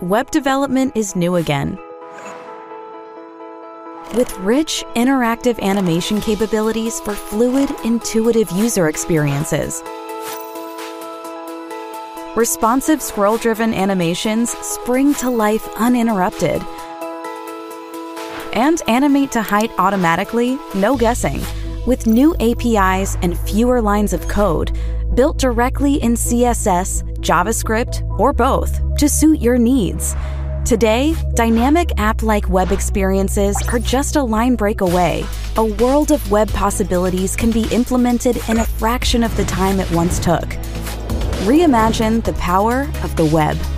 web development is new again. With rich, interactive animation capabilities for fluid, intuitive user experiences. Responsive scroll-driven animations spring to life uninterrupted. And animate to height automatically, no guessing, with new APIs and fewer lines of code, built directly in CSS, JavaScript, or both to suit your needs. Today, dynamic app-like web experiences are just a line break away. A world of web possibilities can be implemented in a fraction of the time it once took. Reimagine the power of the web.